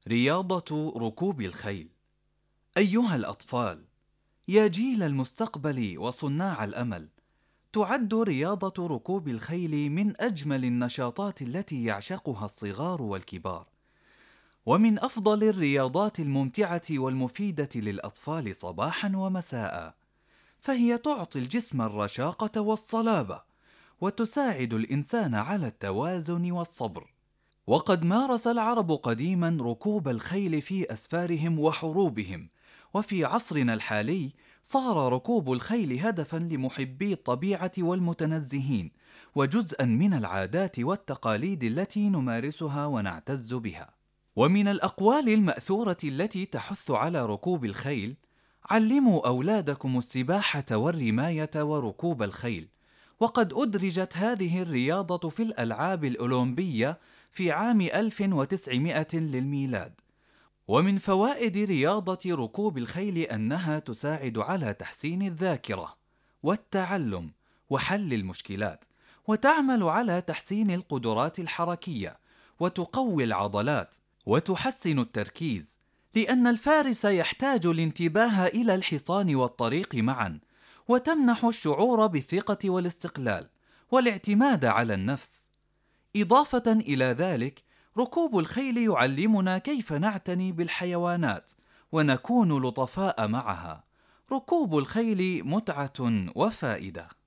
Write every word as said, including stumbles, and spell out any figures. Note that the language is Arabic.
رياضة ركوب الخيل. أيها الأطفال، يا جيل المستقبل وصناع الأمل، تعد رياضة ركوب الخيل من أجمل النشاطات التي يعشقها الصغار والكبار، ومن أفضل الرياضات الممتعة والمفيدة للأطفال صباحا ومساء، فهي تعطي الجسم الرشاقة والصلابة، وتساعد الإنسان على التوازن والصبر. وقد مارس العرب قديما ركوب الخيل في أسفارهم وحروبهم، وفي عصرنا الحالي صار ركوب الخيل هدفا لمحبي الطبيعة والمتنزهين، وجزءا من العادات والتقاليد التي نمارسها ونعتز بها. ومن الأقوال المأثورة التي تحث على ركوب الخيل: علموا أولادكم السباحة والرماية وركوب الخيل. وقد أدرجت هذه الرياضة في الألعاب الأولمبية في عام ألف وتسعمائة للميلاد. ومن فوائد رياضة ركوب الخيل أنها تساعد على تحسين الذاكرة والتعلم وحل المشكلات، وتعمل على تحسين القدرات الحركية، وتقوي العضلات، وتحسن التركيز، لأن الفارس يحتاج الانتباه إلى الحصان والطريق معا، وتمنح الشعور بالثقة والاستقلال والاعتماد على النفس. إضافة إلى ذلك، ركوب الخيل يعلمنا كيف نعتني بالحيوانات ونكون لطفاء معها. ركوب الخيل متعة وفائدة.